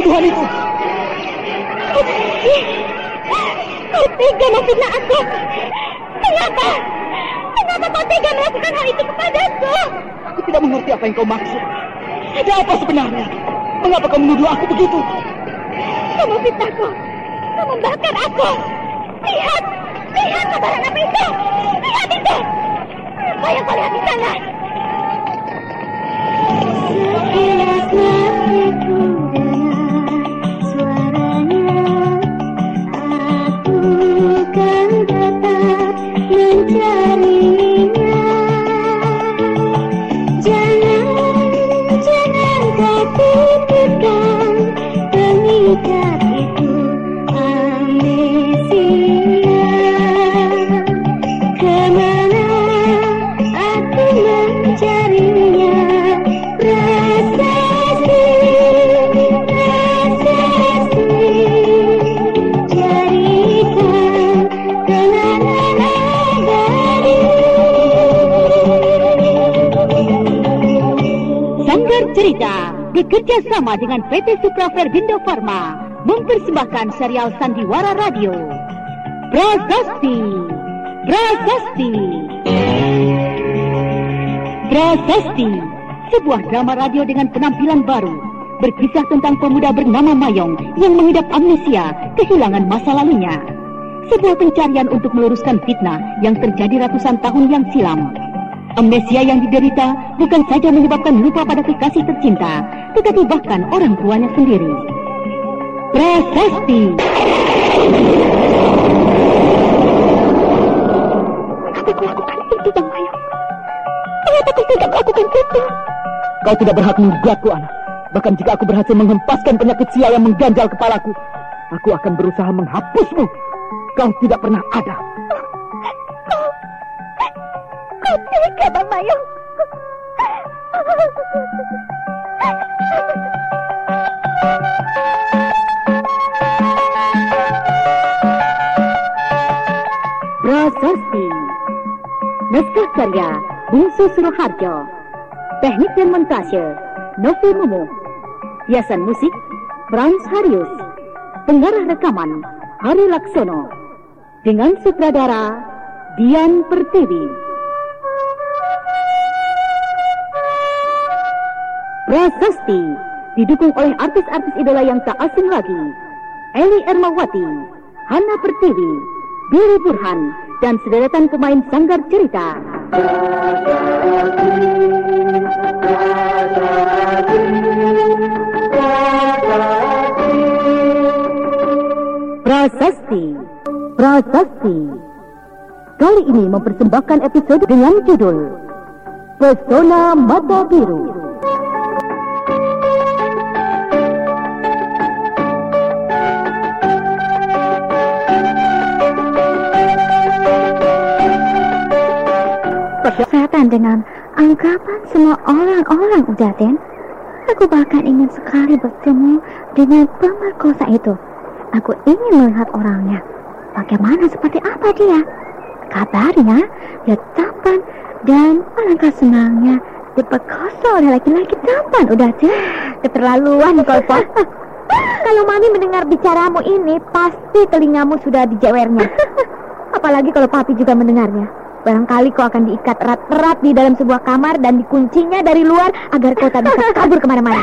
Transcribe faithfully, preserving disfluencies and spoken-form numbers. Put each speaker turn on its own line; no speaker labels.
tuduhan itu?
Kau tega memfitnah aku. Kenapa? Kenapa kau tega melakukan hal itu kepadaku?
Aku tidak mengerti apa yang kau maksud. Ada apa sebenarnya? Mengapa kau menuduh aku begitu?
Kau memfitnahku. Kau membakar aku. Lihat, lihat kobaran api itu. Lihat itu. Apa yang kau lihat di sana? Sekilas nafsiku dengar suaranya, aku kan datang mencarinya. Jangan, jangan kau pikirkan pengikat itu amnesia. Kemana aku mencarinya? Prasasti, prasasti, jadikan kenangan abadi.
Sanggar Cerita bekerja sama dengan P T Supra Verbindo Pharma mempersembahkan serial Sandiwara Radio Prasasti. Prasasti. Prasasti, sebuah drama radio dengan penampilan baru, berkisah tentang pemuda bernama Mayong yang mengidap amnesia, kehilangan masa lalunya. Sebuah pencarian untuk meluruskan fitnah yang terjadi ratusan tahun yang silam. Amnesia yang diderita bukan saja menyebabkan lupa pada kekasih tercinta, tetapi bahkan orang tuanya sendiri. Prasasti.
Apa kau lakukan itu, Bang Mayong? Mengapa kau tidak melakukan itu?
Kau tidak berhak mendugaku, anak. Bahkan jika aku berhasil menghempaskan penyakit sial yang mengganjal kepalaku, aku akan berusaha menghapusmu. Kau tidak pernah ada.
Kau, kau tega, Bang Mayong.
Prasasti. Naskah karya Bungsu Suroharjo. Teknik dan montase Novi Mumu. Hiasan musik Frans Harius. Pengarah rekaman Hari Laksono. Dengan sutradara Dian Pertiwi. Prasasti didukung oleh artis-artis idola yang tak asing lagi. Eli Ermawati, Hana Pertiwi, Billy Burhan, dan sederetan pemain Sanggar Cerita. Prasasti. Prasasti. Kali ini mempersembahkan episode dengan judul Pesona Mata Biru.
Persetan dengan anggapan semua orang-orang Udaten. Aku bahkan ingin sekali bertemu dengan pemerkosa itu. Aku ingin melihat orangnya. Bagaimana, seperti apa dia? Kabarnya dia tampan dan alangkah senangnya diperkosa oleh laki-laki tampan. Udaten, keterlaluan kau, Pak. Kalau Mami mendengar bicaramu ini, pasti telingamu sudah dijewernya. Apalagi kalau Papi juga mendengarnya. Barangkali kau akan diikat erat-erat di dalam sebuah kamar dan dikuncinya dari luar agar kau tak bisa kabur kemana-mana.